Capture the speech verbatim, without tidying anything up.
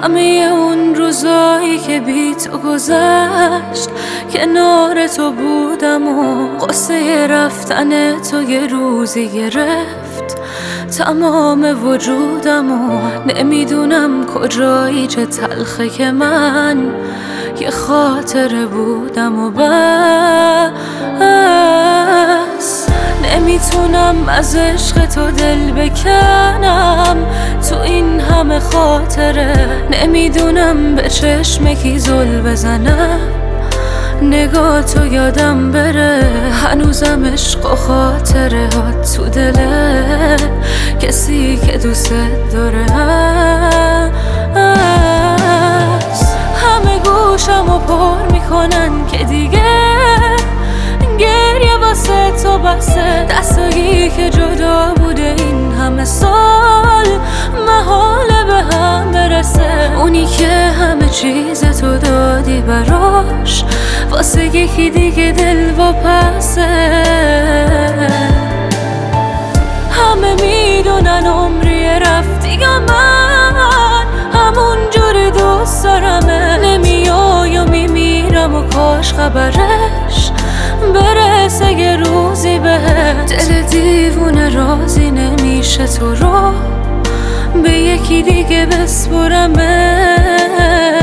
همه اون روزایی که بی تو گذشت کنار تو بودم و قصه رفتن تو یه روزی گرفت تمام وجودم و نمیدونم کجایی چه تلخه که من یه خاطره بودم و بس نمیتونم از عشق تو دل بکنم تو این همه خاطره نمیدونم به چشم کی زل بزنم نگاه تو یادم بره هنوزم عشق و خاطره ها تو دله کسی که دوست داره هست همه گوشم و پر میکنن که دیگه گریه واسه تو بسه دستایی که جدا بوده این همه سال محاله به هم برسه اونی که همه چیز تو دادی براش واسه یکی دیگه دل و پسه همه میدونن عمری رفتی یا من همون جور دوست دارمه نمیای و میمیرم و کاش خبرش برسه یه روزی به دل دیوونه راضی نمیشه تو رو به یکی دیگه بسپرمه